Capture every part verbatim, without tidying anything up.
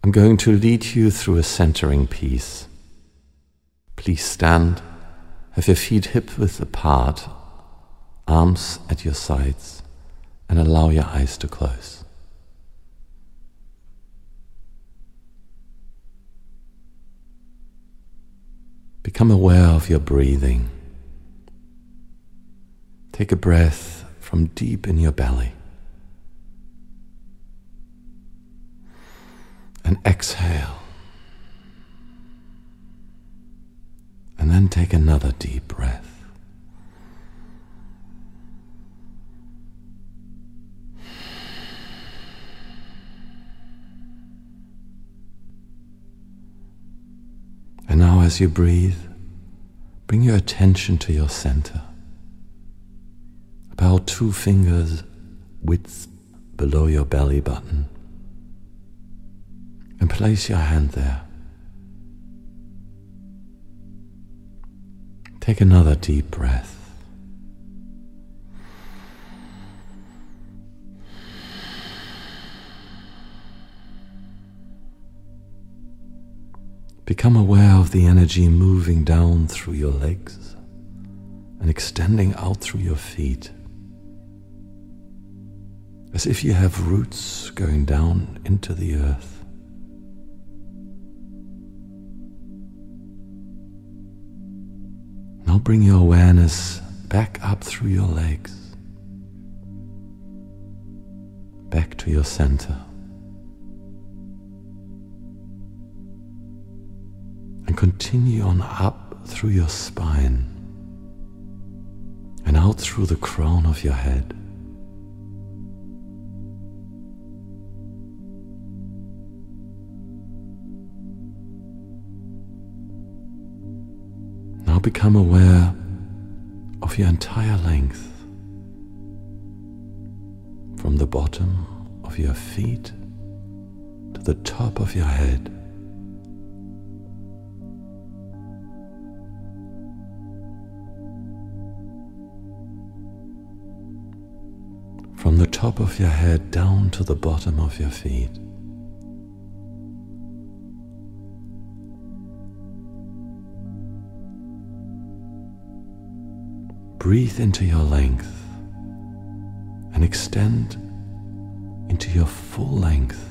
I'm going to lead you through a centering piece. Please stand, have your feet hip-width apart, arms at your sides, and allow your eyes to close. Become aware of your breathing. Take a breath from deep in your belly. And exhale. And then take another deep breath. And now as you breathe, bring your attention to your center, about two fingers width below your belly button, and place your hand there. Take another deep breath. Become aware of the energy moving down through your legs and extending out through your feet, as if you have roots going down into the earth. Now bring your awareness back up through your legs, back to your center. And continue on up through your spine and out through the crown of your head. Now become aware of your entire length, from the bottom of your feet to the top of your head. From the top of your head down to the bottom of your feet. Breathe into your length and extend into your full length.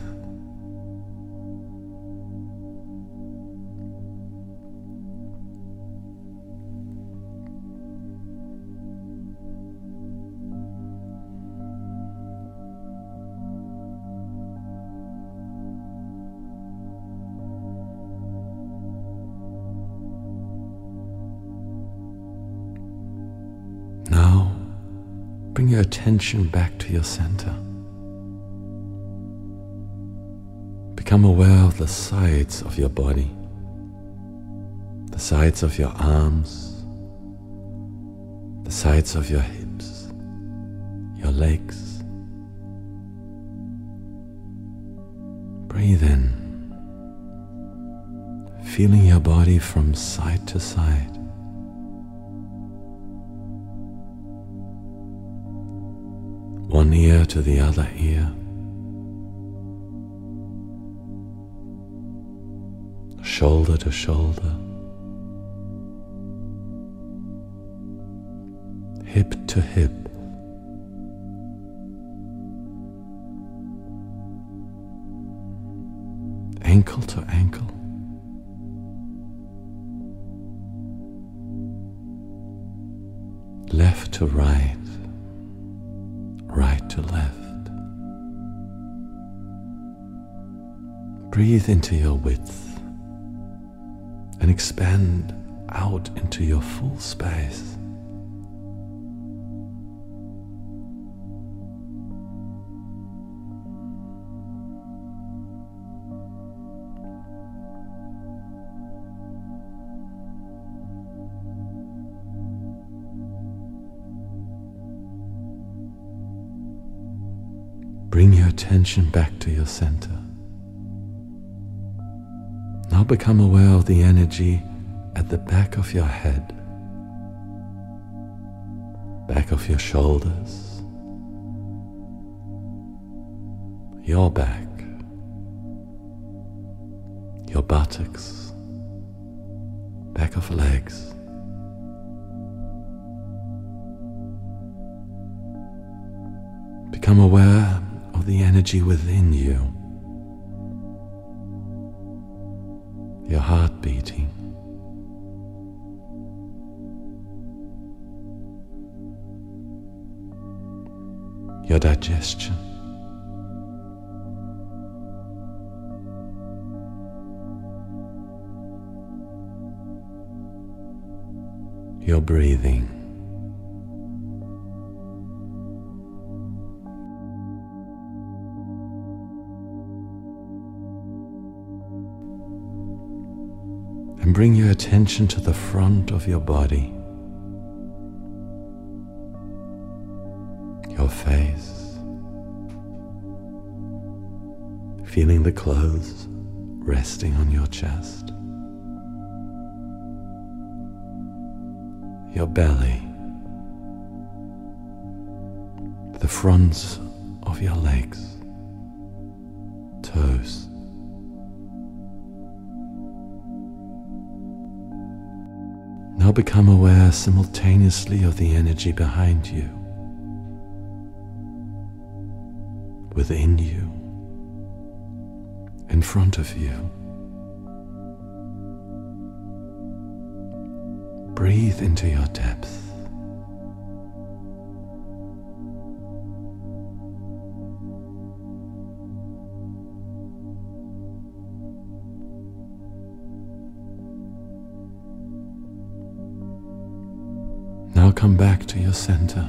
Bring your attention back to your center. Become aware of the sides of your body, the sides of your arms, the sides of your hips, your legs. Breathe in, feeling your body from side to side. One ear to the other ear, shoulder to shoulder, hip to hip, ankle to ankle, left to right, right to left. Breathe into your width and expand out into your full space. Bring your attention back to your center. Now become aware of the energy at the back of your head, back of your shoulders, your back, your buttocks, back of legs, become aware of the energy within you, your heart beating, your digestion, your breathing. And bring your attention to the front of your body, your face, feeling the clothes resting on your chest, your belly, the fronts of your legs, toes. Now become aware simultaneously of the energy behind you, within you, in front of you. Breathe into your depth. Now come back to your center,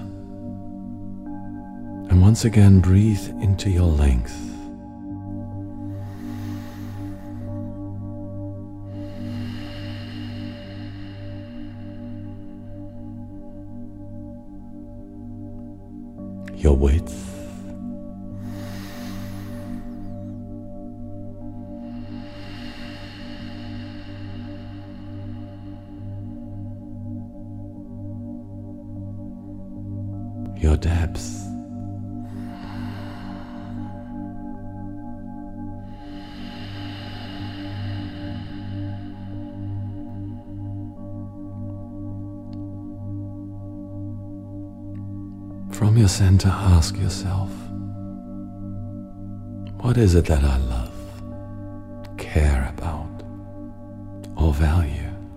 and once again breathe into your length. Your width. Your depth. From your center, ask yourself, what is it that I love, care about, or value?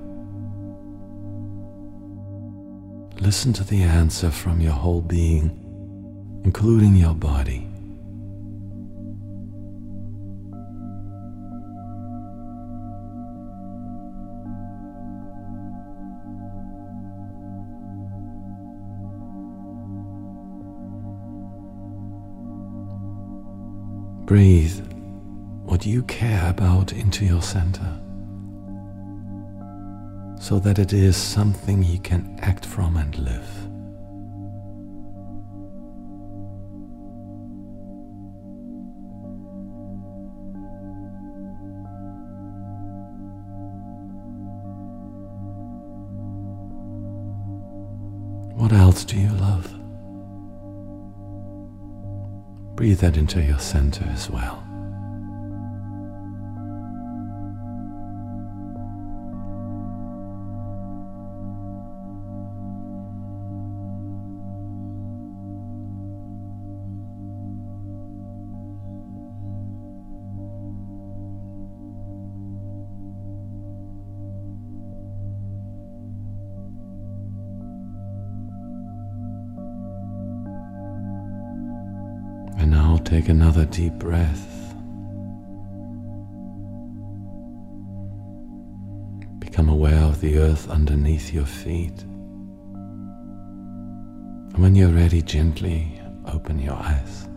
Listen to the answer from your whole being, including your body. Breathe what you care about into your center, so that it is something you can act from and live. What else do you love? Breathe that into your center as well. And now take another deep breath. Become aware of the earth underneath your feet. And when you're ready, gently open your eyes.